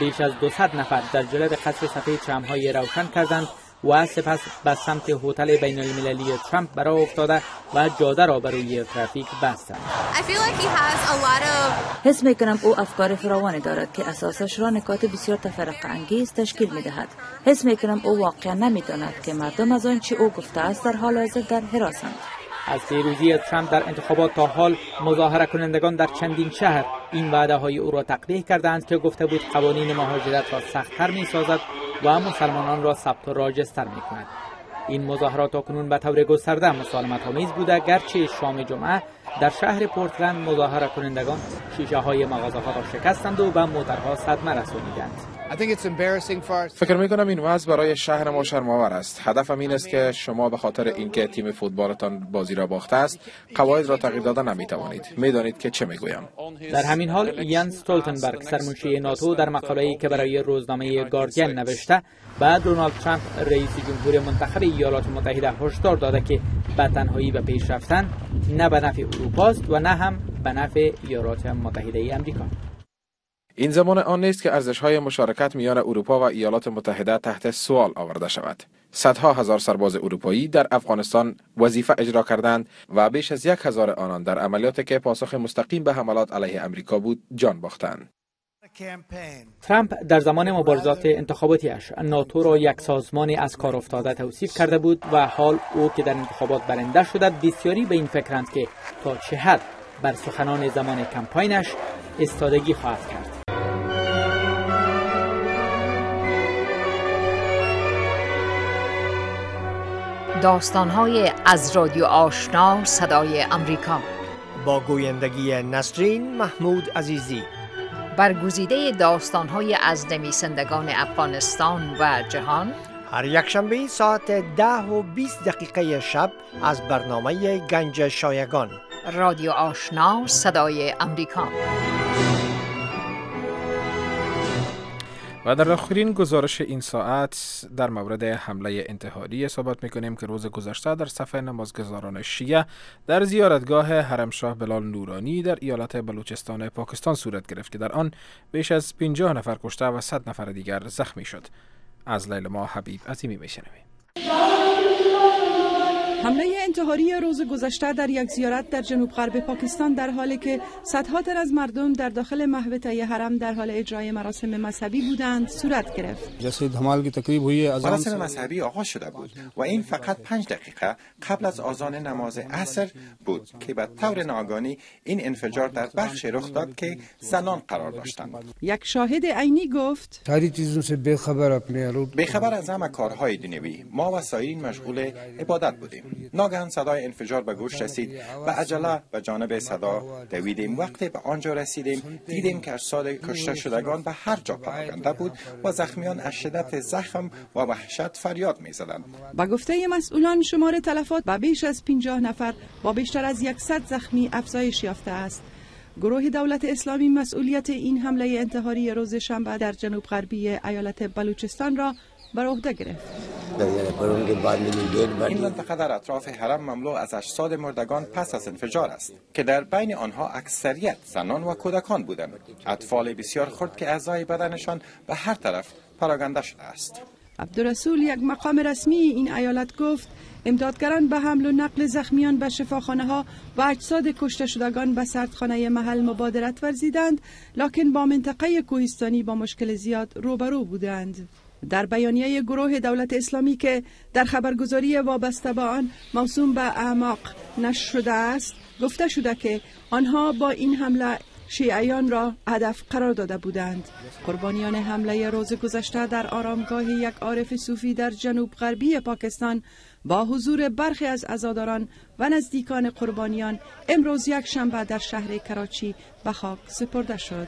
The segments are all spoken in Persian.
بیش از 200 نفر در جلد قصر سفید شمع‌های روشن کردند و سپس به سمت هتل بین المللی ترامپ برای افتاده و جاده را بروی ترافیک بستند. حس میکنم او افکار فراوانی دارد که اساسش را نکات بسیار تفرقه انگیز تشکیل میدهد. حس میکنم او واقعا نمیداند که مردم از آنچه او گفته است در حال حاضر در حراسند. از پیروزی ترامپ در انتخابات تا حال مظاهره کنندگان در چندین شهر این وعده های او را تقبیح کردند که گفته بود قوانین مهاجرت را سخت‌تر می‌سازد و مسلمانان را ثبت و راجستر می‌کند. این مظاهرات تاکنون به طور گسترده مسالمت‌آمیز بوده، گرچه شام جمعه در شهر پورتلند مظاهره کنندگان شیشه‌های مغازه‌ها را شکستند و به موترها صدمه رسانیدند. فکر میکنم این وضع برای شهر ما شرم‌آور است. هدفم این است که شما به خاطر اینکه تیم فوتبالتان بازی را باخته است قواعد را تغییر داده نمیتوانید. میدانید که چه میگویم. در همین حال یانس استولتنبرگ سرمنشی ناتو در مقاله‌ای که برای روزنامه گاردین نوشته به دونالد ترامپ رئیس جمهور منتخب ایالات متحده هشدار داده که به تنهایی به پیش رفتن نه به نفع اروپا است و نه هم به نفع ایالات متحده آمریکا. این زمان آن نیست که ارزش‌های مشارکت میان اروپا و ایالات متحده تحت سوال آورده شود. صدها هزار سرباز اروپایی در افغانستان وظیفه اجرا کردند و بیش از 1000 آنان در عملیاتی که پاسخ مستقیم به حملات علیه آمریکا بود جان باختند. ترامپ در زمان مبارزات انتخاباتیش ناتو را یک سازمان از کار افتاده توصیف کرده بود و حال او که در انتخابات برنده شده بسیاری به این فکرند که تا چه حد بر سخنان زمان کمپاینش استادگی خواهد کرد. داستان‌های از رادیو آشنا صدای امریکا با گویندگی نسرین محمود عزیزی. برگزیده داستان‌های از نویسندگان افغانستان و جهان هر یکشنبه ساعت 10:20 شب از برنامه گنج شایگان. رادیو آشنا صدای امریکا. و در آخرین گزارش این ساعت در مورد حمله انتحاری صحبت میکنیم که روز گذشته در صف نمازگزاران شیعه در زیارتگاه حرمشاه بلال نورانی در ایالت بلوچستان پاکستان صورت گرفت که در آن بیش از 50 نفر کشته و 100 نفر دیگر زخمی شد. از لیلما حبیب عظیمی میشنویم. حمله انتحاری روز گذشته در یک زیارت در جنوب غرب پاکستان در حالی که صدها تن از مردم در داخل محوطه حرم در حال اجرای مراسم مذهبی بودند صورت گرفت. مراسم مذهبی آغاز شده بود و این فقط 5 دقیقه قبل از اذان نماز عصر بود که به طور ناگهانی این انفجار در بخشی رخ داد که زنان قرار داشتند. یک شاهد عینی گفت: بی‌خبر از همه کارهای دنیوی، ما و سایرین مشغول عبادت بودیم. ناگهان صدای انفجار به گوش رسید و عجله به جانب صدا دویدیم. وقتی به آنجا رسیدیم دیدیم که اجساد کشته شدگان به هر جا پراکنده بود و زخمیان از شدت زخم و وحشت فریاد می‌زدند. با گفته مسئولان شمار تلفات به بیش از 50 نفر با بیشتر از 100 زخمی افزایش یافته است. گروه دولت اسلامی مسئولیت این حمله انتحاری روز شنبه در جنوب غربی ایالت بلوچستان را بر عهده گرفت. این منطقه در اطراف حرم مملو از اجساد مردگان پس از انفجار است که در بین آنها اکثریت زنان و کودکان بودند. اطفال بسیار خرد که اعضای بدنشان به هر طرف پراکنده شده است. عبدالرسول، یک مقام رسمی این ایالت، گفت امدادگران به حمل و نقل زخمیان به شفاخانه ها و اجساد کشته شدگان به سردخانه محل مبادرت ورزیدند، لکن با منطقه کوهستانی با مشکل زیاد روبرو بودند. در بیانیه گروه دولت اسلامی که در خبرگزاری وابسته به آن موسوم به اعماق نشر شده است گفته شده که آنها با این حمله شیعیان را هدف قرار داده بودند. قربانیان حمله روز گذشته در آرامگاه یک عارف صوفی در جنوب غربی پاکستان با حضور برخی از عزاداران و نزدیکان قربانیان امروز یک شنبه در شهر کراچی به خاک سپرده شد.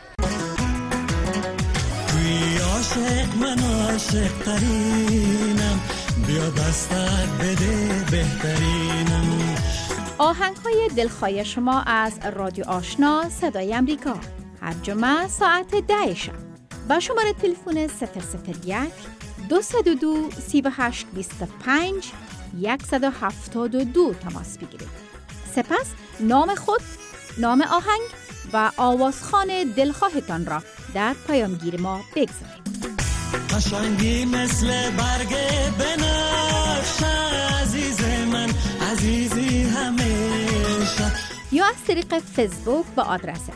عاشق من عاشق ترینم، بیا دستت بده بهترینم. آهنگ های دلخواه شما از رادیو آشنا صدای امریکا هر جمعه ساعت 10 شب با شماره تلفن 001 202 38 25 172 تماس بگیرید. سپس نام خود، نام آهنگ و آوازخوان دلخواهتان را در پیامگیر ما بگذارید. قشنگی مثل برگ بنفشه عزیز من عزیزی همیشه. یا از طریق فیسبوک با آدرس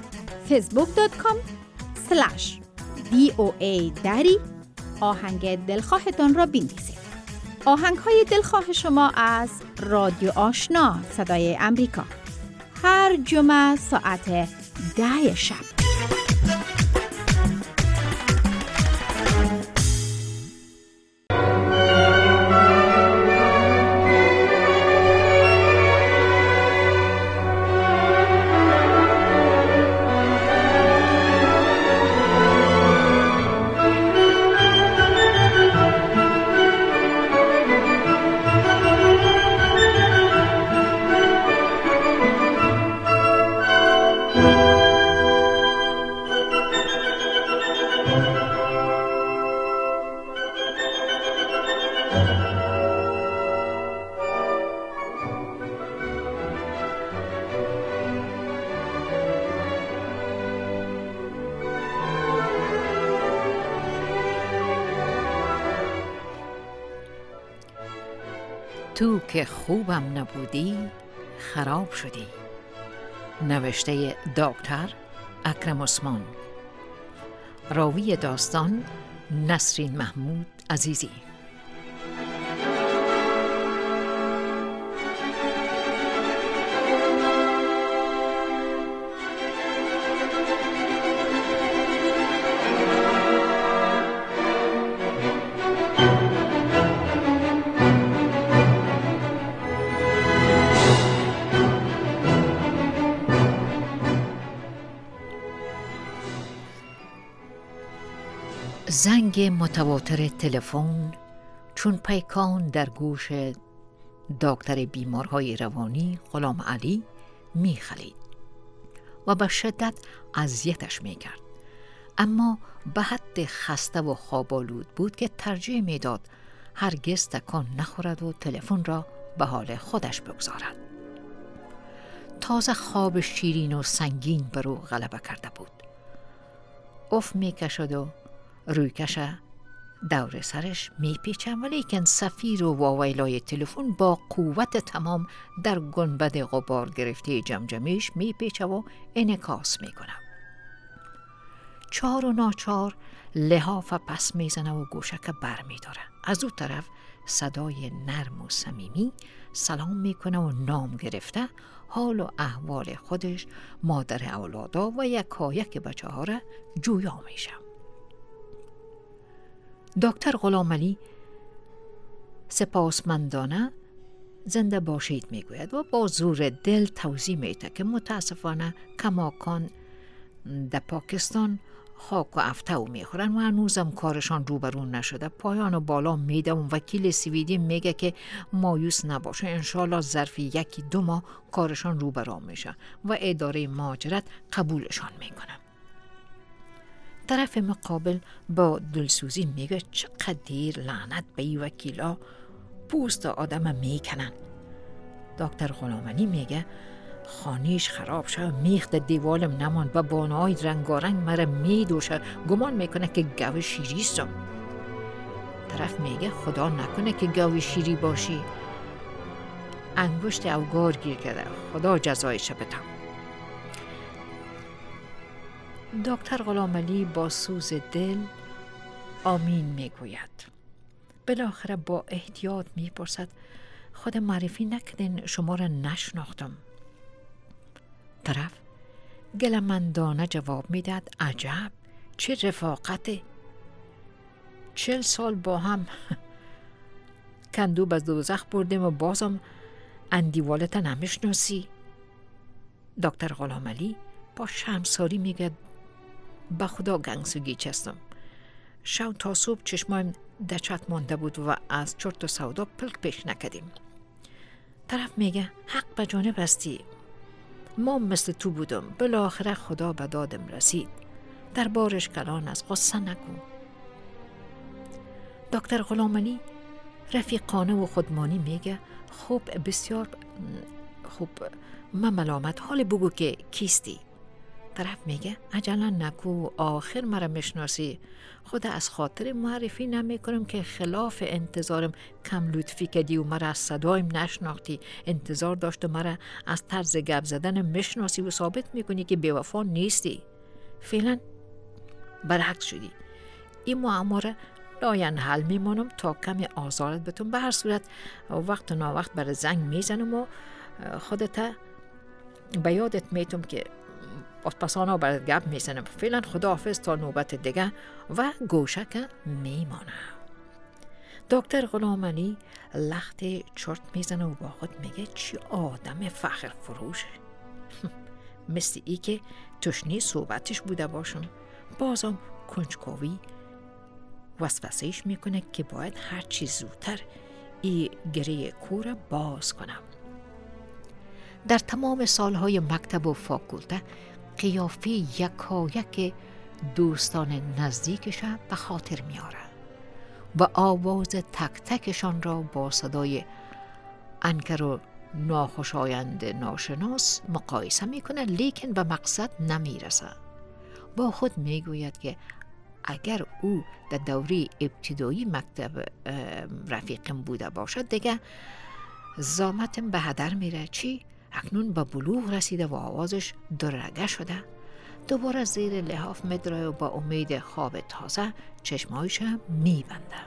facebook.com/voa آهنگ دلخواهتان را بنویسید. آهنگ‌های دلخواه شما از رادیو آشنا صدای امریکا، هر جمعه ساعت 10 شب. تو که خوبم نبودی خراب شدی. نوشته دکتر اکرم عثمان. راوی داستان نسرین محمود عزیزی. زنگ متواتر تلفن چون پیکان در گوش دکتر بیمارهای روانی غلام علی میخلید و به شدت اذیتش میکرد، اما به حد خسته و خواب‌آلود بود که ترجیح میداد هرگز تکان نخورد و تلفن را به حال خودش بگذارد. تازه خواب شیرین و سنگین بر او غلبه کرده بود. اف میکشد و رویکش دور سرش میپیچه، ولیکن صفیر و واویلای تلفن با قوت تمام در گنبد غبار گرفته جمجمیش میپیچه و انعکاس میکنه. چار و ناچار لحاف پس میزنه و گوشک بر میداره. از او طرف صدای نرم و صمیمی سلام میکنه و نام گرفته حال و احوال خودش، مادر اولادا و یکایک بچه ها را جویا میشه. دکتر غلام علی سپاسمندانه زنده باشید میگوید و با زور دل توضیح میده که متاسفانه کماکان در پاکستان خاک و افتو میخورن و هنوزم کارشان روبرون نشده. پایان و بالا میده و وکیل سویدی میگه که مایوس نباشه، انشالله ظرف 1-2 ماه کارشان روبرون میشه و اداره مهاجرت قبولشان میکنه. طرف مقابل با دلسوزی میگه چقدر دیر، لعنت به این وکیلا، پوست آدم میکنن. دکتر غلام علی میگه خانیش خراب شد، میخ در دیوالم نماند و بانای رنگارنگ مرا میدوشه، گمان میکنه که گاو شیریستم. طرف میگه خدا نکنه که گاو شیری باشی، انگشت اوگار گیر کرده، خدا جزایش بده. دکتر غلام علی با سوز دل آمین میگوید. بالاخره با احتیاط میپرسد خود معرفی نکردین، شما را نشناختم. طرف گلمندانه جواب میداد عجب، چه رفاقته، 40 سال با هم کندو به دوزخ بردیم و بازم اندیوالت نمیشناسی. دکتر غلام علی با شرمساری میگه به خدا گنگسوگی چستم، شب تا صبح چشمایم دچت مانده بود و از چرت و سودا پلک پیش نکدیم. طرف میگه حق به جانب هستی، ما مثل تو بودم، بالاخره خدا به دادم رسید، در بارش کلان از غصه نکن. دکتر غلام علی رفیقانه و خودمانی میگه خوب، بسیار خوب، من ملامت، حال بگو که کیستی. طرف میگه عجلا نکو، آخر مرا میشناسی، خود از خاطر معرفی نمی کنم که خلاف انتظارم کم لطفی کردی و مرا از صدایم نشناختی. انتظار داشت و مرا از طرز گپ زدن میشناسی و ثابت میکنی که بی‌وفا نیستی. فعلا برعکس شدی. این معما را لاینحل میمانم تا کمی آزارت بتون. به هر صورت وقت و ناوقت برای زنگ میزنم و خودت به یادت میتم که پسانا برای گپ میزنم. فعلا خداحافظ تا نوبت دیگه و گوشک میمانم. دکتر غلامعلی لخت چرت میزنه و با خود میگه چی آدم فخر فروشه. مثل ای که تشنی صحبتش بوده باشم. بازم کنجکاوی وسوسه‌اش میکنه که باید هر چی زودتر ای گره کور باز کنم. در تمام سالهای مکتب و فاکولته قیافه یکایک دوستان نزدیکش به خاطر میاره و آواز تک تکشان را با صدای انکر و ناخوشایند ناشناس مقایسه میکنه، لیکن به مقصد نمیرسه. با خود میگوید که اگر او در دوره ابتدایی مکتب رفیقم بوده باشد دیگه زامتم به هدر میره. چی؟ اکنون به بلوغ رسیده و آوازش درگه شده. دوباره زیر لحاف میدره و با امید خواب تازه چشمایش میبنده.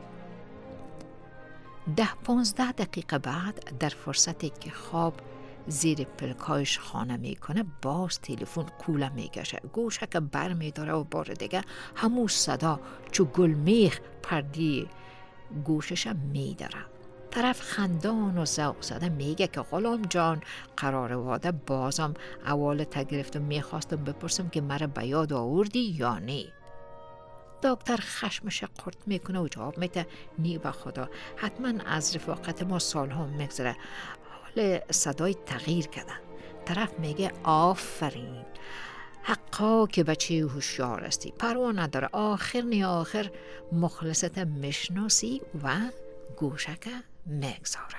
10-15 دقیقه بعد در فرصتی که خواب زیر پلکایش خانه میکنه باز تلفن کوله میکشه. گوشک بر میداره و بار دیگه همون صدا چو گلمیخ پردی گوشش میداره. طرف خندان و ذوق زده میگه که غلام جان قرار واده بازم اول تگرفت و میخواستم بپرسم که مرا به یاد آوردی یا نه. دکتر خشمش قرط میکنه و جواب میده نی به خدا، حتما از رفاقت ما سالها میگذره، حال صدای تغییر کرده. طرف میگه آفرین، حقا که بچه هوشیار هستی، پروا نداره، آخر مخلصت مشناسی و گوشک میگذاره.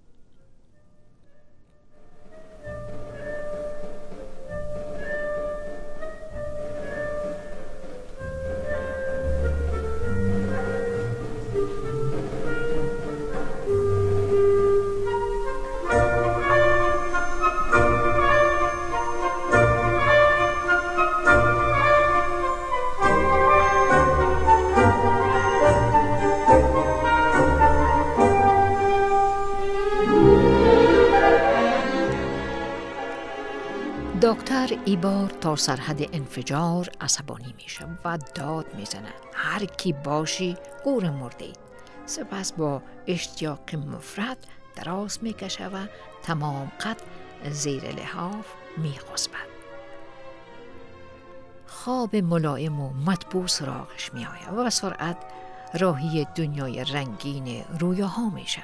دکتر ای بار تا سرحد انفجار عصبانی میشه و داد میزنه هر کی باشی گور مرده اید. سپس با اشتیاق مفرط دراز میکشه و تمام قد زیر لحاف میخسبد. خواب ملایم و مطبوع سراغش میآید و سرعت راهی دنیای رنگین رویاها میشه.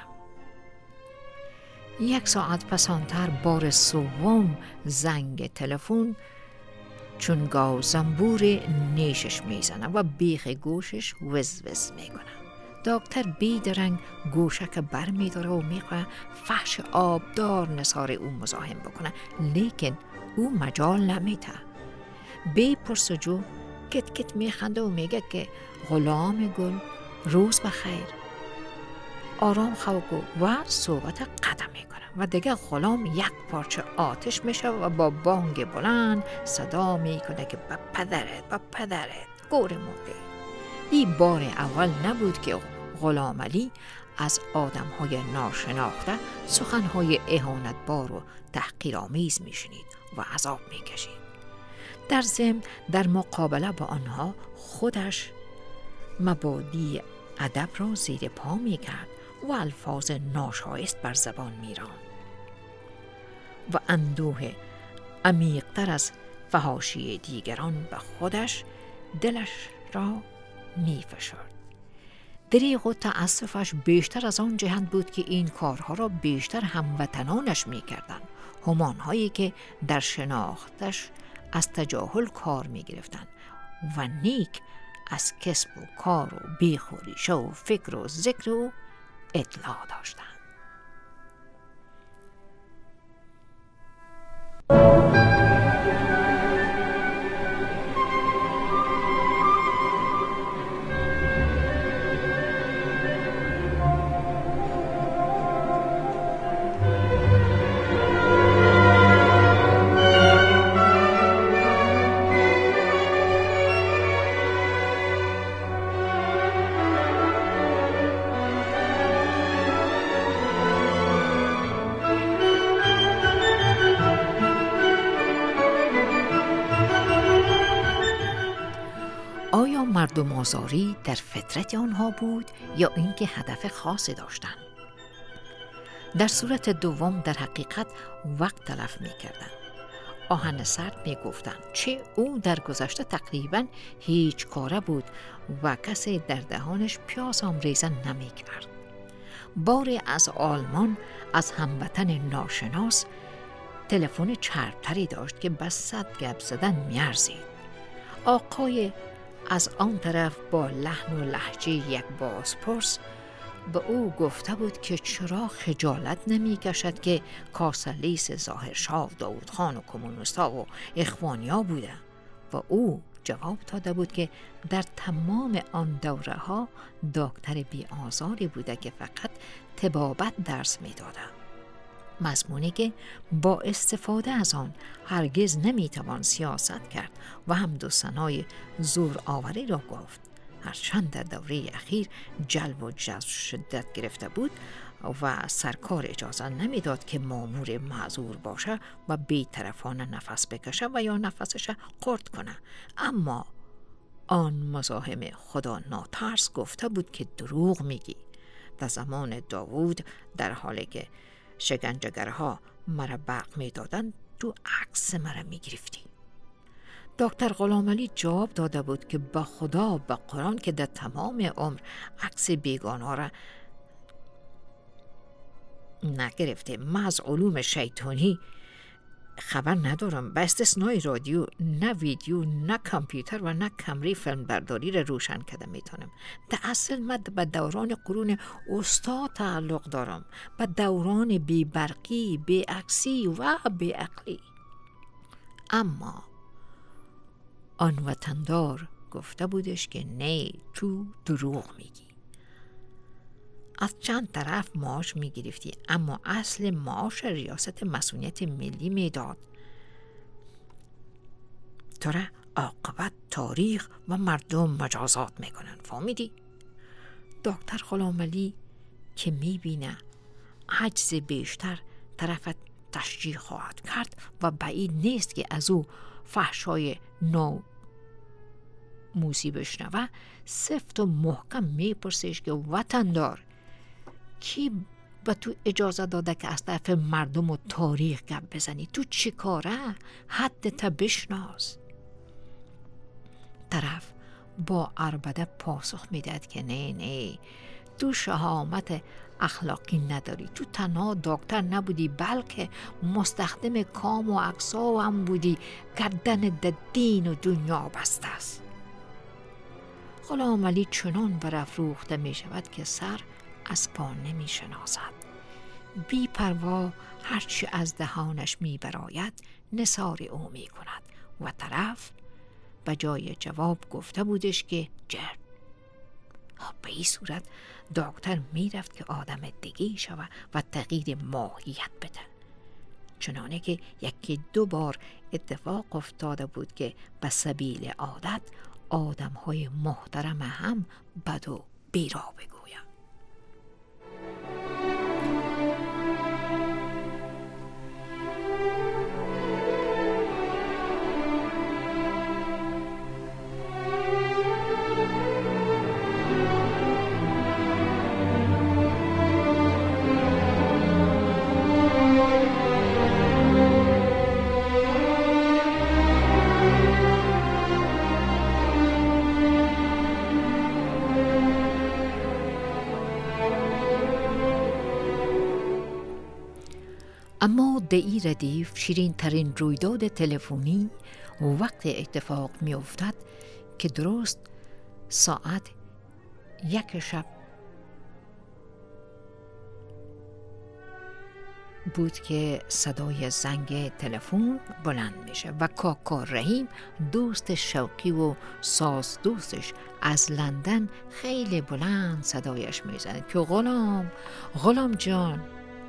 1 ساعت پسانتر بار سوم زنگ تلفن چون گاو زنبور نیشش میزنه و بیخ گوشش وز وز میکنه. دکتر بیدرنگ گوشک بر میداره و میخواه فحش آبدار نثار او مزاحم بکنه، لیکن او مجال نمیده. بی پرسجو کت کت میخنده و میگه که غلام گل روز بخیر، آرام خوگو و صحبت قدم میکنه و دیگه غلام یک پارچه آتش میشه و با بانگ بلند صدا میکنه که با پدرت گور مرده. این بار اول نبود که غلامعلی از آدمهای ناشناخته سخنهای اهانتبار و تحقیرآمیز میشنید و عذاب میکشید. در ضمن در مقابله با آنها خودش مبادی ادب را زیر پا میکرد و الفاظ ناشایست بر زبان میراند و اندوه عمیق‌تر از فحاشی دیگران به خودش دلش را میفشرد. دریغ و تأسفش بیشتر از آن جهت بود که این کارها را بیشتر هموطنانش میکردند، همانهایی که در شناختش از تجاهل کار میگرفتند و نیک از کسب و کار و بیخ و ریشه و فکر و ذکر و اطلاع داشتند. مردم آزاری در فطرت آنها بود یا اینکه هدف خاصی داشتند؟ در صورت دوم در حقیقت وقت تلف می‌کردند. آهن سرد می‌گفتند چه او در گذشته تقریباً هیچ کاره بود و کسی در دهانش پیاز آمریزه نمی‌کرد. باری از آلمان از هموطن ناشناس تلفن چربتری داشت که بس صد گپ زدن می‌ارزید. آقای از آن طرف با لحن و لهجه یک بازپرس به او گفته بود که چرا خجالت نمی کشد که کاسلیس ظاهرشاه و داود خان و کمونیستا و اخوانیا بوده و او جواب داده بود که در تمام آن دوره ها دکتر بی آزاری بوده که فقط طبابت درس می داده. مضمونی که با استفاده از آن هرگز نمی توان سیاست کرد و هم دو ثنای زور آوری را گفت. هرچند در دوره اخیر جلب و جذب شدت گرفته بود و سرکار اجازه نمیداد که مامور معذور باشه و بی‌طرفانه نفس بکشه و یا نفسش قرد کنه، اما آن مزاحم خدا ناترس گفته بود که دروغ میگی. در زمان داوود در حالی که شکنجهگرها مرا برق میدادن تو عکس مرا میگرفتی. دکتر غلامعلی جواب داده بود که به خدا به قرآن که در تمام عمر عکس بیگانه را نگرفته. من از علوم شیطانی خبر ندارم، به استثنای رادیو نه ویدیو نه کامپیوتر و نه کمری فیلم برداری را روشن کرده میتونم. در اصل من به دوران قرون وسطی تعلق دارم، به دوران بی برقی، بی عکسی و بی عقلی. اما آن وطندار گفته بودش که نه، تو دروغ میگی. از چند طرف معاش میگرفتی، اما اصل معاش ریاست مسئولیت ملی میداد. تو را عاقبت تاریخ و مردم مجازات میکنن، فهمیدی؟ دکتر غلامعلی که میبینه عجز بیشتر طرفت تشجیع خواهد کرد و بعید نیست که از او فحشای موسی بشنوه، سفت و محکم میپرسیش که وطندار کی به تو اجازه داده که از طرف مردم و تاریخ گپ بزنی؟ تو چی کاره؟ حدت بشناس. طرف با عربده پاسخ میداد که نه، تو شهامت اخلاقی نداری، تو تنها دکتر نبودی بلکه مستخدم کام و اقصا هم بودی، گردن در دین و دنیا بسته است. غلامعلی چنان برافروخته می شود که سر از پا نمی شناسد. بی پروا هرچی از دهانش می براید نثار او می کند و طرف به جای جواب گفته بودش که جرد. به این صورت دکتر می رفت که آدم دیگه شود و تغییر ماهیت بده. چنانه که یکی دو بار اتفاق افتاده بود که به سبیل عادت آدم های محترم هم بد و بیرا بگوید. اما در این ردیف شیرین ترین رویداد تلفنی وقت اتفاق می افتد که درست ساعت 1 شب بود که صدای زنگ تلفن بلند میشه و کاکا رحیم دوست شوقی و ساز دوستش از لندن خیلی بلند صدایش میزنه که غلام جان.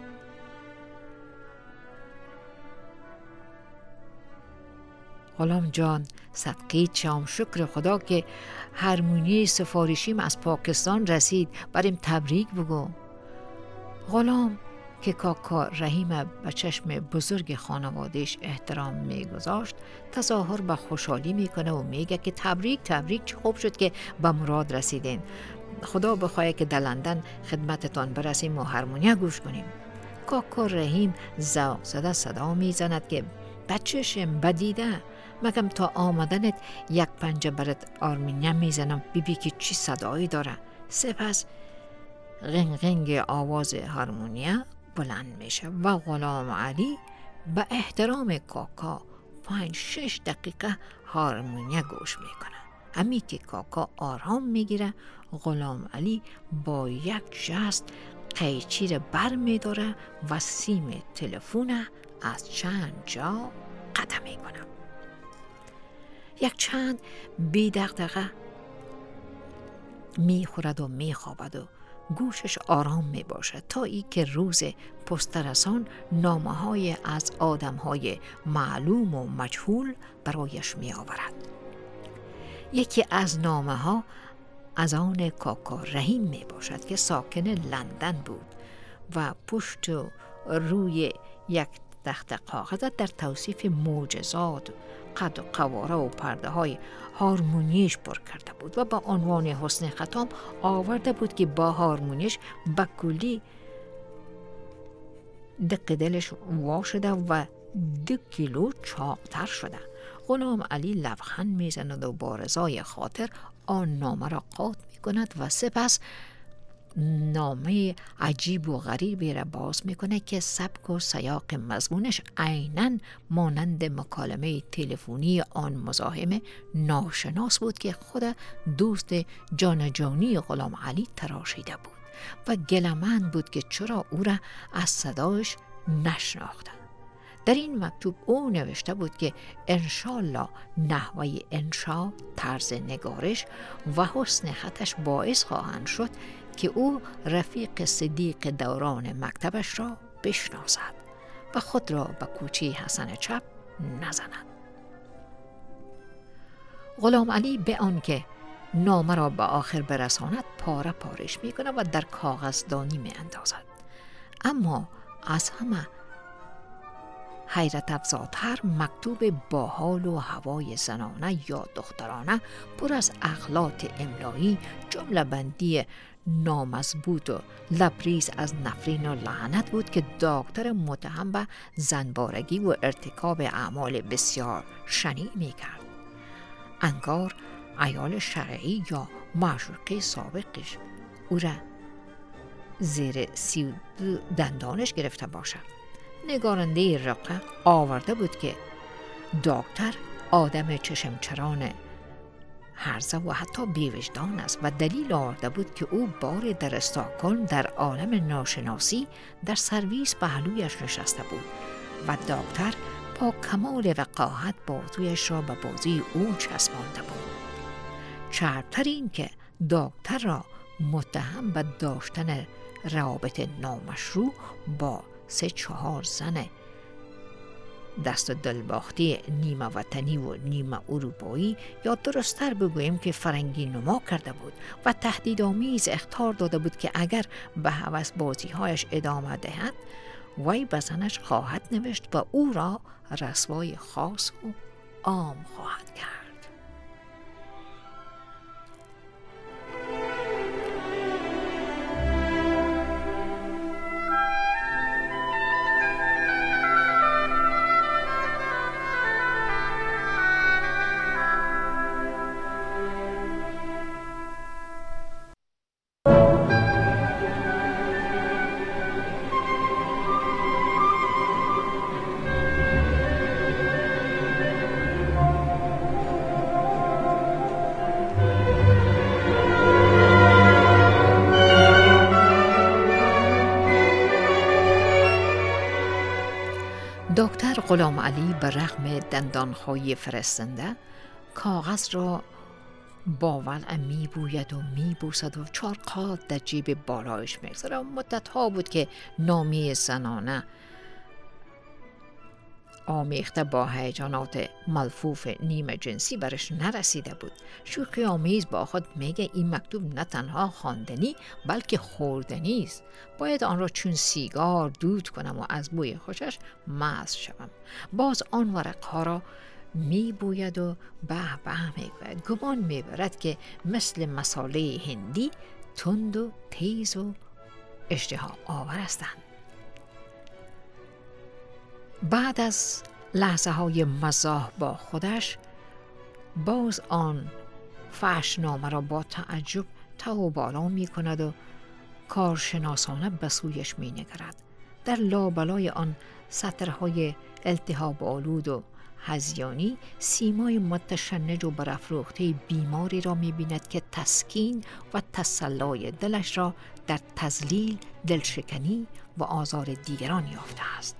غلام جان صدقه چام شکر خدا که هارمونی سفارشیم از پاکستان رسید، بریم تبریک بگو. غلام که کاکا رحیم به چشم بزرگ خانوادهش احترام میگذاشت تظاهر به خوشحالی میکنه و میگه که تبریک چه خوب شد که به مراد رسیدین. خدا بخواه که در لندن خدمتتان برسیم و هارمونیا گوش کنیم. کاکا رحیم ذوق زده صدا میزند که بچه‌شم بدیده، مگم تا آمدنت یک پنجه برات آرمینیا میزنم ببین که چی صدایی داره. سپس غنغنگ آواز هارمونیا بلند میشه و غلام علی به احترام کاکا 5-6 دقیقه هارمونیا گوش میکنه. همی که کاکا آرام میگیره، غلام علی با یک جست قیچی را بر میداره و سیم تلفون از چند جا قطع میکنه. یک چند بی دغدغه میخورد و میخوابد و گوشش آرام می باشد تا ای که روز پسترسان نامه های از آدم های معلوم و مجهول برایش می آورد. یکی از نامه ها از آن کاکا رحیم می باشد که ساکن لندن بود و پشت و روی یک تخت کاغذ در توصیف معجزات قد و قواره و پرده های هارمونیش پر کرده بود و با عنوان حسن ختام آورده بود که با هارمونیش به کلی دق دلش وا شده و 2 کیلو چاقتر شده. غلام علی لبخند میزند و با رضای خاطر آن نامه را قاط میکند و سپس نامه عجیب و غریبی را باز میکنه که سبک و سیاق مضمونش عیناً مانند مکالمه تلفنی آن مزاحم ناشناس بود که خود دوست جانی غلام علی تراشیده بود و گله‌مند بود که چرا او را از صدایش نشناخته. در این مکتوب او نوشته بود که انشالله نحوه انشا، طرز نگارش و حسن خطش باعث خواهند شد که او رفیق صدیق دوران مکتبش را بشناسد و خود را به کوچه حسن چپ نزند. غلام علی به آن که نامه را به آخر برساند پاره پارش می کند و در کاغذدانی می اندازد. اما از همه حیرت افزاتر مکتوب با حال و هوای زنانه یا دخترانه پر از اغلاط املایی، جمله بندی نامضبوط و لبریز از نفرین و لعنت بود که دکتر متهم به زنبارگی و ارتکاب اعمال بسیار شنیع می کرد. انگار عیال شرعی یا معشوقه سابقش او را زیر 32 دندانش گرفته باشد. نگارنده رقه آورده بود که دکتر آدم چشمچران هرزه و حتی بیوجدان است و دلیل آورده بود که او بار در استکهلم در عالم ناشناسی در سرویس پهلویش نشسته بود و دکتر با کمال وقاحت بازویش را به بازوی او چسبانده بود. چربتر این که دکتر را متهم به داشتن روابط نامشروع با 3-4 زن دست و دلباختی نیمه وطنی و نیمه اروپایی یا درست‌تر بگوییم که فرنگی نما کرده بود و تهدیدآمیز اخطار داده بود که اگر به هوس بازی‌هایش ادامه دهد وی به زنش خواهد نوشت و او را رسوای خاص و عام خواهد کرد. دکتر غلام علی به رغم دندانهای فرستنده کاغذ را با ولع می بوید و می بوسد و 4 قاط در جیب بالایش می گذاره. مدت ها بود که نامه زنانه آمیخته با هیجانات ملفوف نیمه جنسی برش نرسیده بود. شوخی آمیز با خود میگه این مکتوب نه تنها خواندنی بلکه خوردنی است. باید آن را چون سیگار دود کنم و از بوی خوشش مست شوم. باز آن ورقها را میبوید و به میگوید. گمان میبرد که مثل مصالح هندی تند و تیز و اشتها آور هستند. بعد از لحظه های مزاح با خودش باز آن فحشنامه را با تعجب تا و بالا می کند و کارشناسانه به سویش می نگرد. در لابلای آن سطرهای التهاب آلود و هذیانی سیمای متشنج و برافروخته بیماری را می بیند که تسکین و تسلای دلش را در تذلیل، دلشکنی و آزار دیگران یافته است.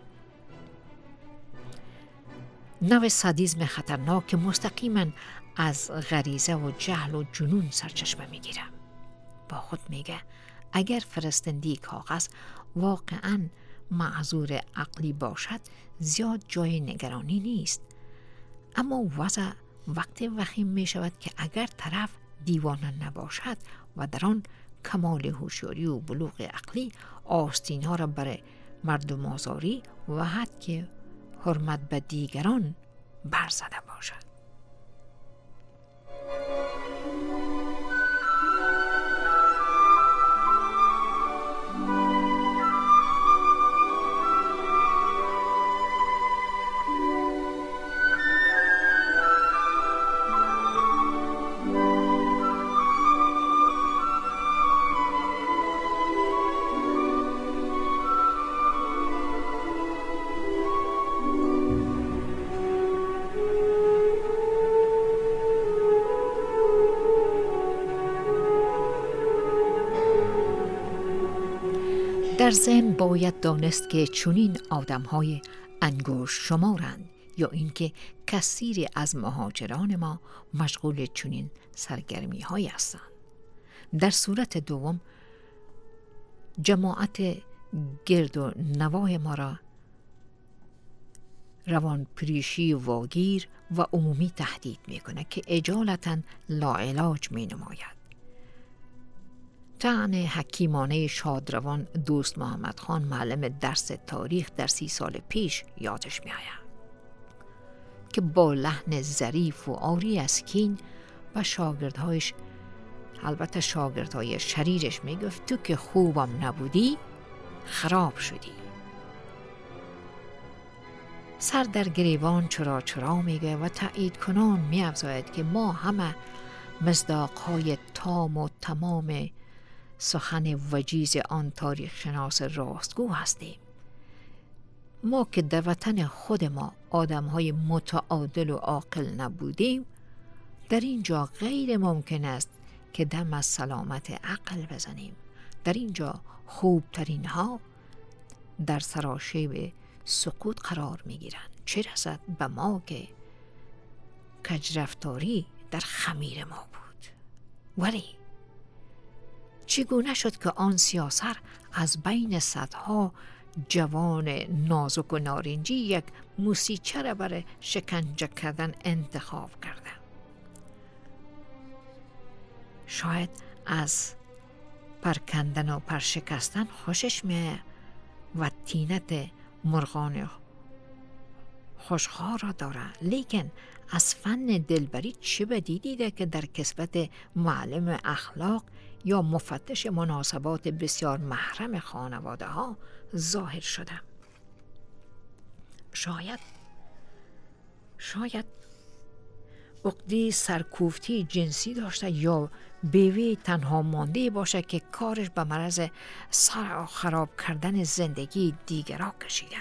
نوع سادیسم خطرناک که مستقیما از غریزه و جهل و جنون سرچشمه میگیره. با خود میگه اگر فرستندی کاغذ واقعاً معذور عقلی باشد زیاد جای نگرانی نیست، اما وضع وقت وخیم می شود که اگر طرف دیوانه نباشد و در آن کمال هوشیاری و بلوغ عقلی آستین ها را برای مردم آزاری و حد که حرمت به دیگران برزده باشد. در ذهن باید دانست که چنین آدم‌های انگشت شمارند یا اینکه کثیری از مهاجران ما مشغول چنین سرگرمی‌هایی هستند. در صورت دوم جماعت گرد و نوای ما را روان پریشی واگیر و عمومی تهدید می‌کند که اجالتاً لاعلاج می‌نماید. طعن حکیمانه شادروان دوست محمد خان معلم درس تاریخ در 30 سال پیش یادش می آید که با لحن ظریف و عاری از کین و شاگردهایش، البته شاگردهای شریرش می گفت تو که خوبم نبودی خراب شدی. سر در گریبان چرا میگه و تأیید کنان می افزاید که ما همه مصداقهای تام و تمام سخن وجیز آن تاریخ شناس راستگو هستیم. ما که در وطن خود ما آدم‌های متعادل و عاقل نبودیم، در اینجا غیر ممکن است که دم از سلامت عقل بزنیم. در اینجا خوبترین ها در سراشیب سقوط قرار میگیرند، چه رسد به ما که کجرفتاری در خمیر ما بود. ولی چگونه شد که آن سیاسر از بین صدها جوان نازک و نارنجی یک موسیچه را برای شکنجه کردن انتخاب کرده؟ شاید از پرکندن و پرشکستن خوشش میاد و طینت مرغان خوشخوار را داره، لیکن از فن دلبری چه بدی دیده که در کسبت معلم اخلاق یا مفتش مناسبات بسیار محرم خانواده ها ظاهر شده؟ شاید عقده سرکوفتی جنسی داشته یا بیوی تنها مانده باشه که کارش به مرض خراب کردن زندگی دیگران کشیده.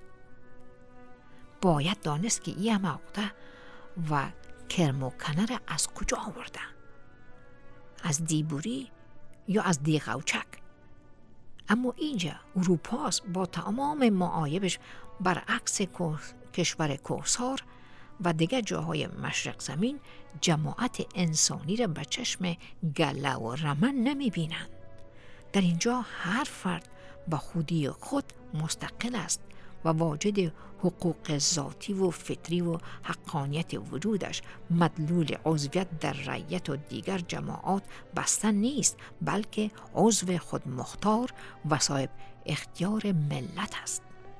باید دانست که این همه عقده و کرم و کنر از کجا آورده؟ از دیبوری یا از دیغوچک؟ اما اینجا اروپاست با تمام معایبش برعکس کشور کوسار و دیگر جاهای مشرق زمین جماعت انسانی را به چشم گله و رمن نمی بینند. در اینجا هر فرد به خودی خود مستقل است و واجد حقوق ذاتی و فطری و حقانیت وجودش مدلول عضویت در رعیت و دیگر جماعات بسته نیست، بلکه عضو خود مختار و صاحب اختیار ملت است.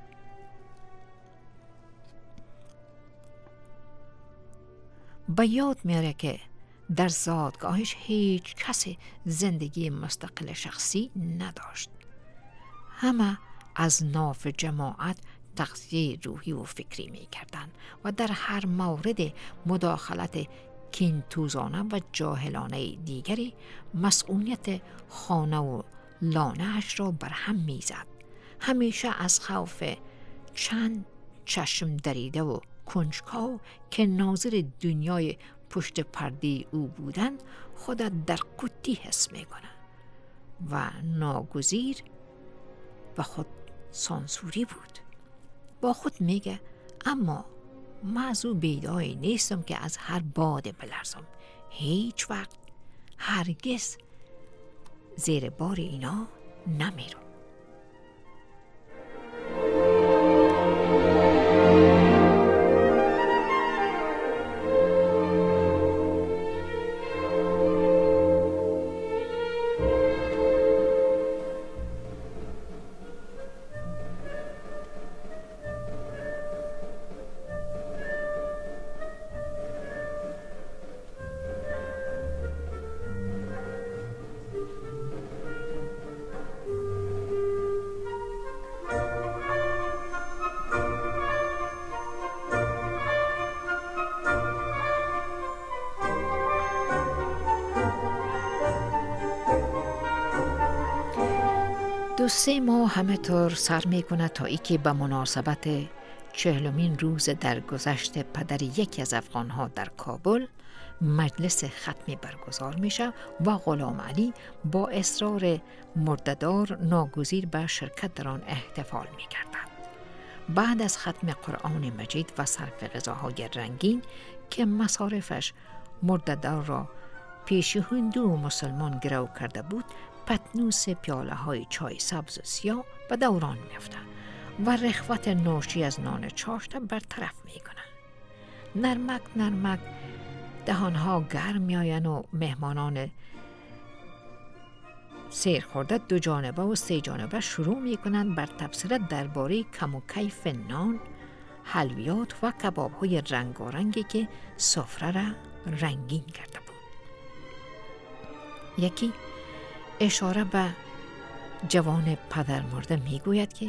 به یاد میاره که در زادگاهش هیچ کسی زندگی مستقل شخصی نداشت. همه از ناف جماعت تغذیه روحی و فکری می کردن و در هر مورد مداخلت کینتوزانه و جاهلانه دیگری مسئولیت خانه و لانه اش را بر هم می زد. همیشه از خوف چند چشم دریده و کنجکاو که ناظر دنیای پشت پرده او بودن خودت در قطی حس می کنه و ناگزیر و خود سانسوری بود. با خود میگه اما من از او بیدایی نیستم که از هر باد بلرزم. هیچ وقت هرگز زیر بار اینا نمیرم. دو سه ماه همه طور سر میکنه تا ای که به مناسبت 40مین روز درگذشت پدر یکی از افغانها در کابل مجلس ختمی برگزار میشه و غلام علی با اصرار مرده‌دار ناگزیر به شرکت در آن احتفال میکردند. بعد از ختم قرآن مجید و صرف غذاهای رنگین که مصارفش مرده‌دار را پیش هندو مسلمان گرو کرده بود، پتنوس پیاله های چای سبز و سیاه به دوران میفته و رخوت نوشی از نان چاشت برطرف میکنه. نرمک دهانها گرم میآین و مهمانان سیر خورده 2 جانبه و 3 جانبه شروع میکنند بر تبصره درباره کم و کیف نان، حلویات و کباب های رنگارنگی که سفره را رنگین کرده بود. یکی اشاره به جوان پدر مرده میگوید که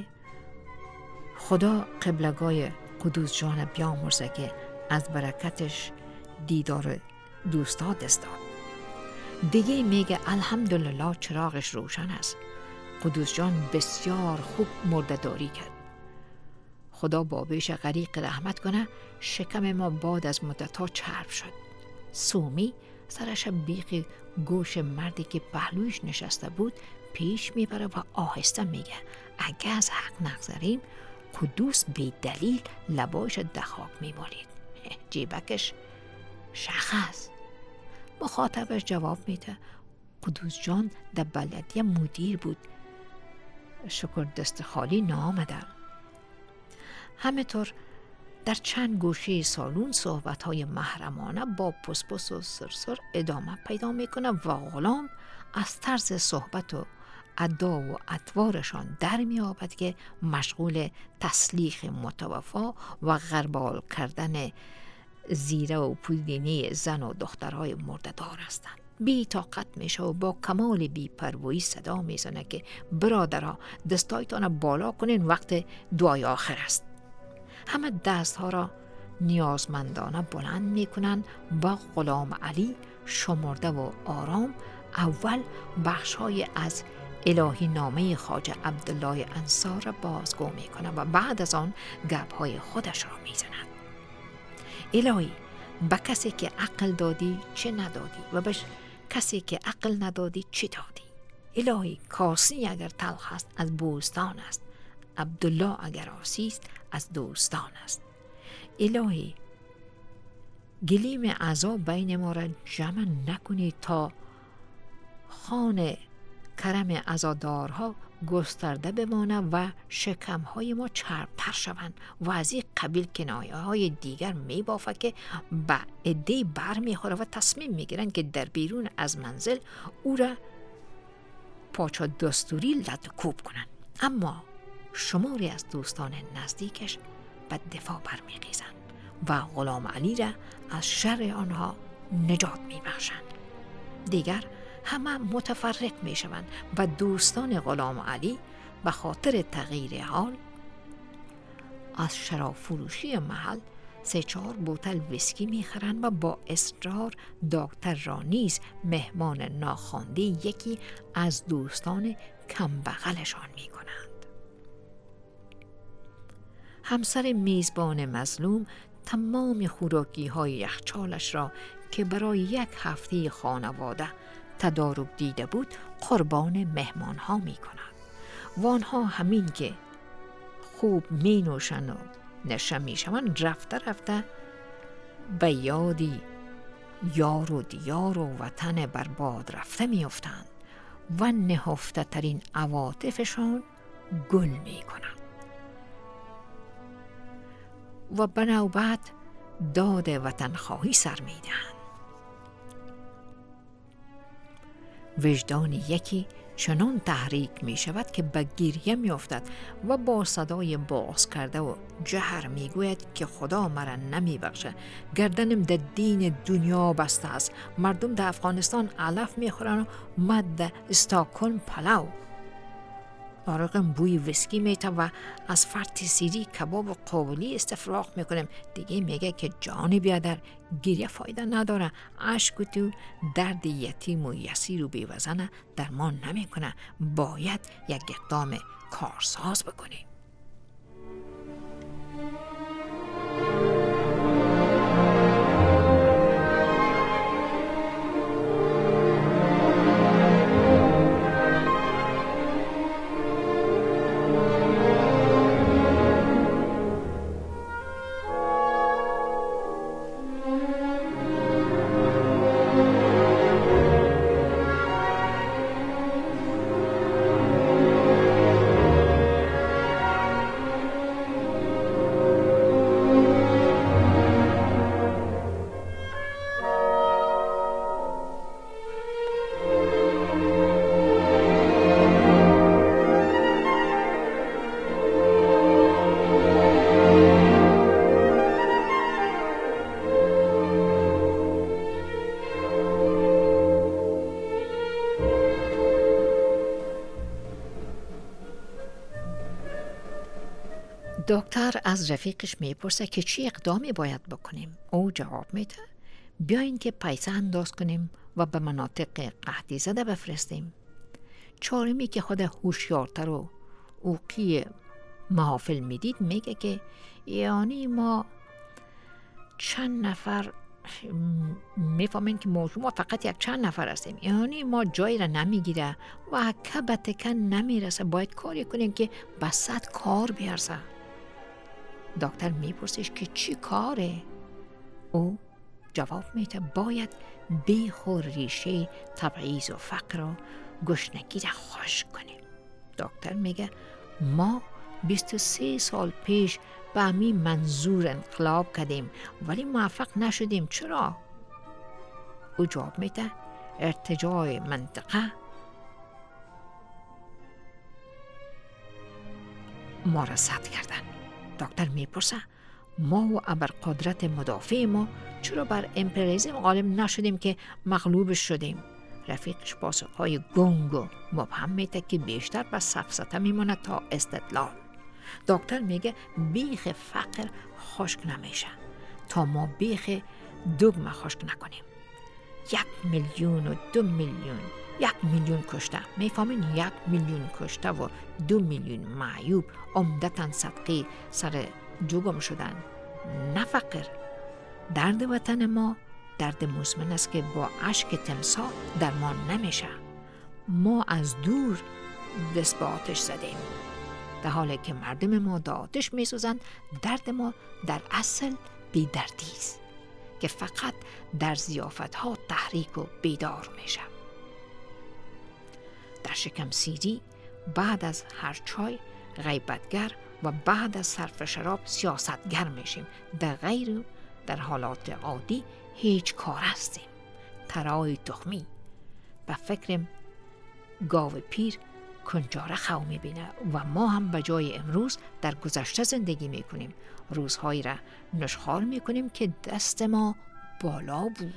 خدا قبلگاه قدوس جان بیامرزه که از برکتش دیدار دوستات استاد. دیگه میگه الحمدلله چراغش روشن است. قدوس جان بسیار خوب مرده‌داری کرد. خدا بابیش غریق رحمت کنه. شکم ما بعد از مدت‌ها چرب شد. سومی سرش بیخ گوش مردی که پهلویش نشسته بود پیش میبره و آهسته میگه اگه از حق نگذریم قدوس بی دلیل لبایش دخاک میمالید. جیبکش شخص. مخاطبش جواب میده قدوس جان در بلدیه مدیر بود، شکر دست خالی نامده. همه طور در چند گوشه سالون صحبت‌های محرمانه با پس و سرسر ادامه پیدا میکنه و غلام از طرز صحبت و ادا و اطوارشان در میابد که مشغول تسلیخ متوفا و غربال کردن زیره و پودینی زن و دخترهای مرده‌دار هستند. بی طاقت میشه و با کمال بی پروایی صدا میزنه که برادرها دستایتان بالا کنین وقت دعای آخر است. همه دستها را نیازمندانه بلند میکنن و غلام علی شمرده و آرام اول بخشای از الهی نامه خواجه عبدالله انصار را بازگو میکنه و بعد از آن گپهای خودش را میزند. الهی به کسی که عقل دادی چه ندادی و به کسی که عقل ندادی چه دادی. الهی کاسی اگر تلخ است از بوستان است، عبدالله اگر آسی است از دوستان است. الهی گلیم عذاب بین ما را جمع نکنی تا خان کرم عزادارها گسترده بمانه و شکمهای ما چربتر شوند و از این قبیل کنایه های دیگر می بافه که به عده بر می خوره و تصمیم می گیرن که در بیرون از منزل او را پاچا دستوری لدکوب کنن. اما شماری از دوستان نزدیکش به دفاع برمیخیزند و غلام علی را از شر آنها نجات می بخشند. دیگر همه متفرق می شوند و دوستان غلام علی به خاطر تغییر حال از شراب فروشی محل 3-4 بوتل ویسکی می خرند و با اصرار دکتر را نیز مهمان ناخوانده یکی از دوستان کمبغلشان می کنند. همسر میزبان مظلوم تمام خوراکی های یخچالش را که برای 1 هفته خانواده تدارک دیده بود قربان مهمان ها می کند و آنها همین که خوب می نوشن و نشه می شوند رفته به یادی یار و دیار و وطن برباد رفته می افتند و نهفته ترین عواطفشان گل می کنند و به نوبت داد وطن خواهی سر می دهند. وجدان یکی چنان تحریک می شود که به گریه می افتد و با صدای باز کرده و جهر می گوید که خدا مرا نمی بخشه، گردنم در دین دنیا بسته است، مردم در افغانستان علف می خورن و من در استاکهلم پلو. آرقم بوی ویسکی میته و از فرط سیری کباب و قابلی استفراغ میکنم. دیگه میگه که جان بیادر گریه فایده نداره، اشک و تو درد یتیم و یسیر و بیوزنه درمان نمیکنه، باید یک اقدام کارساز بکنیم. دکتر از رفیقش میپرسه که چی اقدامی باید بکنیم. او جواب میده بیاین که پیسه انداز کنیم و به مناطق قحطی زده بفرستیم. چارمی که خود هوشیارتر و اوقی محافل میدید میگه که یعنی ما چند نفر میفهمین که ما فقط یک چند نفر هستیم، یعنی ما جایی را نمیگیره و کبتکن نمیرسه، باید کاری کنیم که بسط کار بیارسه. دکتر میپرسیش که چی کاره؟ او جواب میده باید بیخ و ریشه تبعیض و فقر و گشنگی را خشک کنیم. دکتر میگه ما 23 سال پیش به همین منظور انقلاب کردیم ولی موفق نشدیم. چرا؟ او جواب میده ارتجاع منطقه ما را سد کردن. دکتر میپرسه ما و ابرقدرت مدافع ما چرا بر امپریالیسم غالب نشدیم که مغلوب شدیم؟ رفیقش پاسخهای گنگ و مبهم میده که بیشتر به سفسطه میمونه تا استدلال. دکتر میگه بیخ فقر خشک نمیشه تا ما بیخ دگم خشک نکنیم. 1 میلیون و 2 میلیون 1 میلیون کشته، میفهمین 1 میلیون کشته و 2 میلیون معیوب عمدتاً صدقه سر جوگم شدن، نه فقر. درد وطن ما درد مزمن است که با اشک تمساح درمان نمیشه. ما از دور دست به آتش زدیم در حالی که مردم ما در آتش میسوزند. درد ما در اصل بی‌دردی است که فقط در ضیافت‌ها تحریک و بیدار میشه. در شکم سیری بعد از هر چای غیبتگر و بعد از صرف شراب سیاستگر میشیم. در حالات عادی هیچ کار هستیم. ترای تخمی به فکر گاو پیر کنجاره خو میبینه و ما هم به جای امروز در گذشته زندگی میکنیم. روزهایی را نشخوار میکنیم که دست ما بالا بود.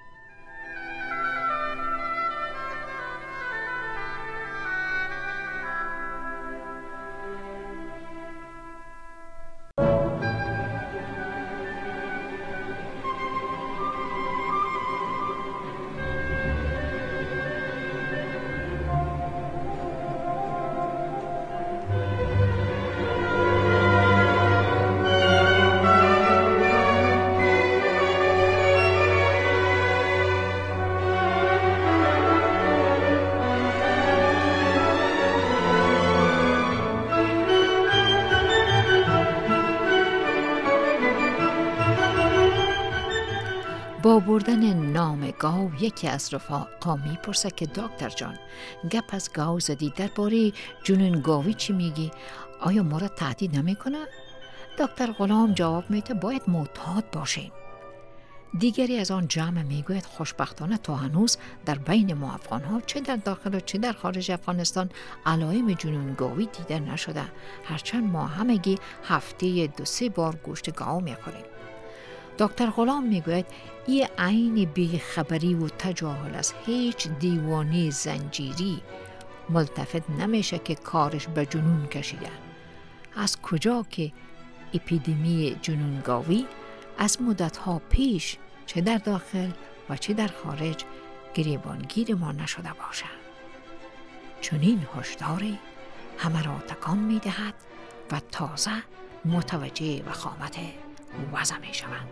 با بردن نام گاو یکی از رفقا میپرسه که دکتر جان، گپ از گاو زدی، درباره جنون گاوی چی میگی؟ آیا ما را تهدید نمیکنه؟ دکتر غلام جواب میده باید معتاد باشیم. دیگری از آن جمع میگوید خوشبختانه تا هنوز در بین ما افغانها چه در داخل و چه در خارج افغانستان علائم جنون گاوی دیده نشده، هرچند ما همگی هفته 2-3 بار گوشت گاو میخوریم. دکتر غلام میگوید این عین بیخبری و تجاهل از هیچ دیوانی زنجیری ملتفت نمیشه که کارش به جنون کشیده. از کجا که اپیدمی جنون گاوی از مدتها پیش چه در داخل و چه در خارج گریبانگیر ما نشده باشه. چنین هشداری همه را تکان میدهد و تازه متوجه وخامت وضع می شوند.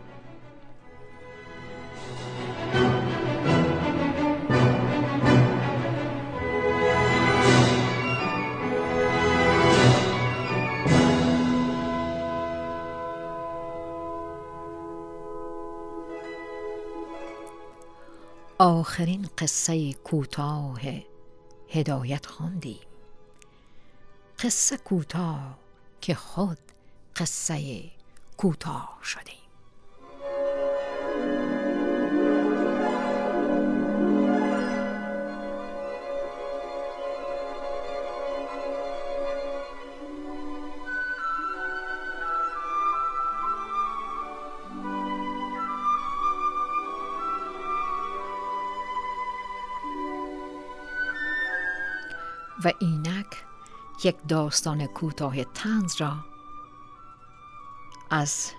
آخرین قصه کوتاه هدایت خواندیم. قصه کوتاه که خود قصه کوتاه شدیم. و اینک یک داستان کوتاه طنز را از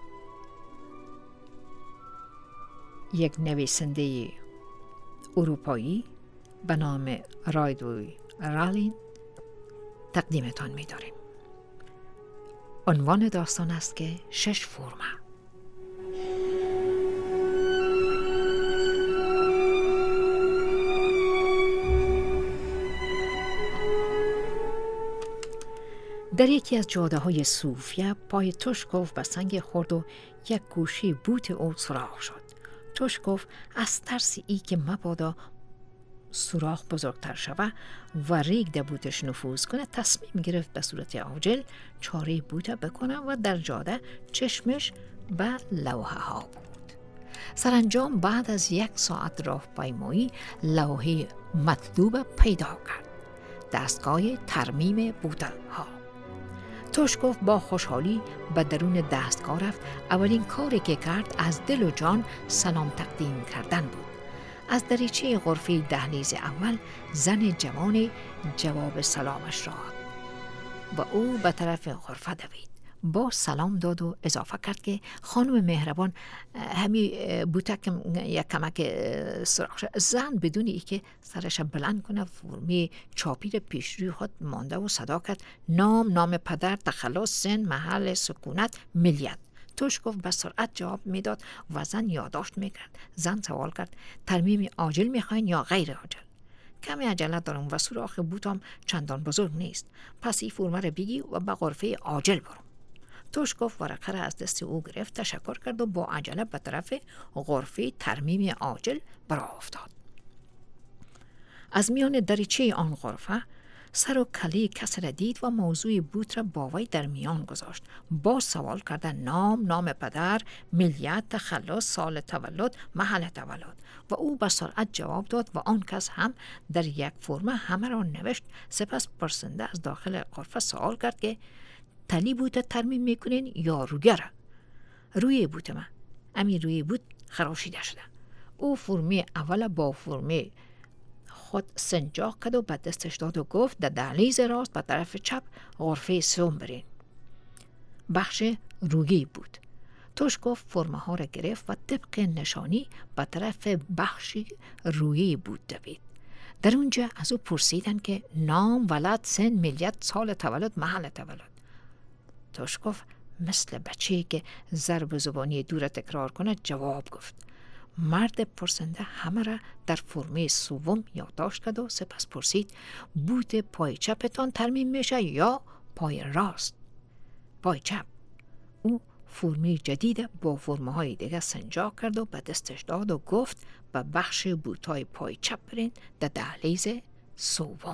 یک نویسنده اروپایی به نام رایدوی رالین تقدیمتان می داریم. عنوان داستان است که 6 فرمه. در یکی از جاده های صوفیه پای توشکوف به سنگ خورد و یک گوشه بوت او سوراخ شد. توشکوف از ترس ای که مبادا سوراخ بزرگتر شود و ریگ در بوتش نفوذ کنه تصمیم گرفت به صورت عاجل چاره بوت بکنه و در جاده چشمش به لوحه ها بود. سرانجام بعد از 1 ساعت راهپیمایی لوحه مطلوب پیدا کرد. دستگاه ترمیم بوت ها. توشکوف با خوشحالی به درون دستگاه رفت. اولین کاری که کرد از دل و جان سلام تقدیم کردن بود. از دریچه غرفه دهلیز اول زن جوان جواب سلامش را و او به طرف غرفه دوید. با سلام داد و اضافه کرد که خانم مهربان همی بوتک یک کمک سراخ شد. زن بدون ای که سرش بلند کنه فرمی چاپی پیش روی خود مانده و صدا کرد نام پدر، تخلص، سن، محل سکونت، ملیت. توشکوف به سرعت جواب میداد و زن یادداشت میکرد. زن سوال کرد ترمیم عاجل میخواین یا غیر عاجل؟ کمی عجله دارم و سوراخ بوتم چندان بزرگ نیست، پس این فرمه رو بگی و به غرفه عاجل برو. توشکوف ورقه را از دست او گرفت، تشکر کرد و با عجله به طرف غرفه ترمیم عاجل برآ افتاد. از میان دریچه آن غرفه سر و کله کس را دید و موضوع بوت را با وی در میان گذاشت. با سوال کرده نام پدر، ملیت، تخلص، سال تولد، محل تولد و او به سرعت جواب داد و آن کس هم در یک فرم همه را نوشت. سپس پرسنده از داخل غرفه سوال کرد که تلی بوت ترمیم میکنین یا روگر؟ روی بوت من. امی روی بوت خراشیده شده. او فرمی اول با فرمی خود سنجاق کرد و به دستش داد و گفت در دهلیز راست به طرف چپ غرفه سوم برین. بخش روگی بود. توش گفت فرمه ها را گرفت و طبق نشانی به طرف بخشی رویی بود دوید. در اونجا از او پرسیدن که نام، ولد، سن، ملیت، سال تولد، محل تولد. توش گفت مثل بچه‌ای که ضرب زبانی دور تکرار کنه جواب گفت. مرد پرسنده همه را در فرمه سوم یادداشت کرد و سپس پرسید بوت پای چپتان ترمیم میشه یا پای راست؟ پای چپ. او فرمه جدید با فرمه های دیگه سنجاق کرد و به دستش داد و گفت به بخش بوتای پای چپ برین در دهلیز سوم.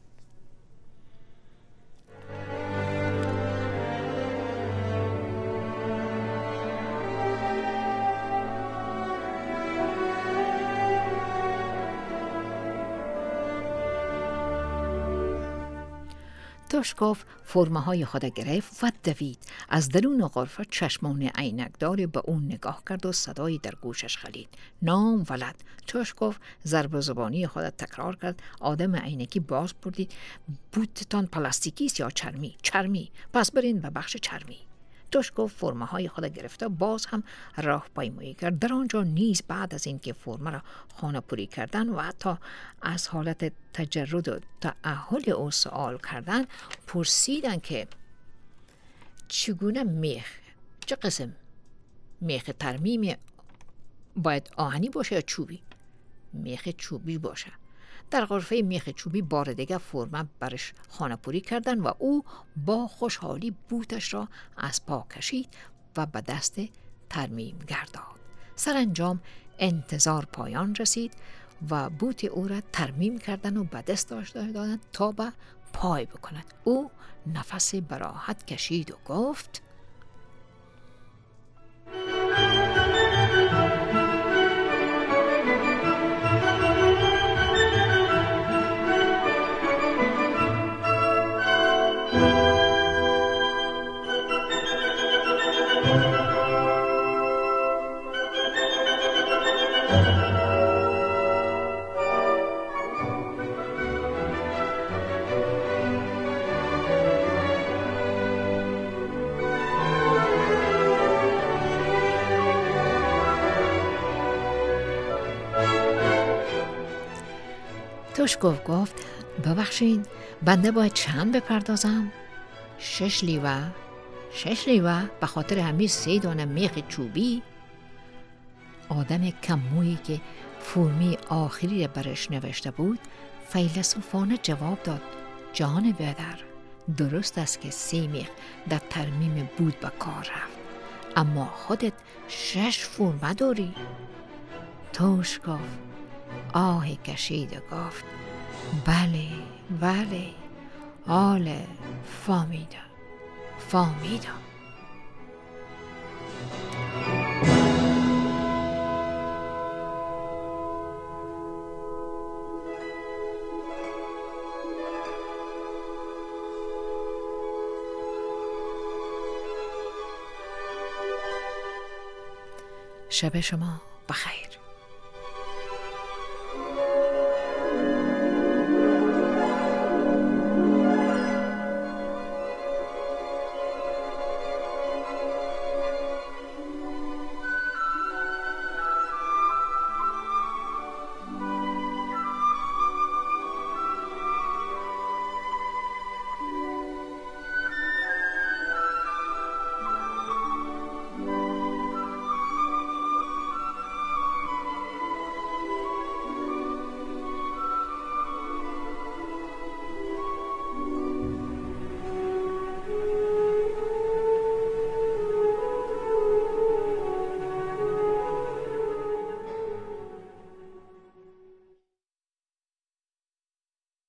توشکوف فرمه های خود گرفت و دوید. از درون غرفه چشمان عینکدار به اون نگاه کرد و صدایی در گوشش خلید. نام، ولد. توشکوف ضرب زبانی خود تکرار کرد. آدم عینکی باز پرسید بوتتان پلاستیکی است یا چرمی؟ چرمی. پس برین به بخش چرمی. توشکوف فرمه های خود گرفته باز هم راه پیمایی کرد. در آنجا نیز بعد از اینکه فرمه را خانه پوری کردن و حتی از حالت تجرد و تأهل او سوال کردن، پرسیدن که چگونه میخ، چه قسم میخ ترمیم باید آهنی باشه یا چوبی؟ میخ چوبی باشه. در غرفه میخ چوبی بار دیگه فرمه برش خانه پوری کردن و او با خوشحالی بوتش را از پا کشید و به دست ترمیم گرداد. سرانجام انتظار پایان رسید و بوت او را ترمیم کردن و به دستش دادن تا به پای بکند. او نفس براحت کشید و گفت توشکوف گفت ببخشید بنده باید چند بپردازم؟ 6 لیوه. 6 لیوه به خاطر همین 3 دانه میخ چوبی؟ آدم کم مویی که فرمی آخری برش نوشته بود فیلسوفانه جواب داد جان پدر، درست است که 3 میخ در ترمیم بود به کار رفت، اما خودت 6 فرمه داری. توشکوف آهی کشید و گفت بله بله، آله فهمیدم. شب شما بخیر.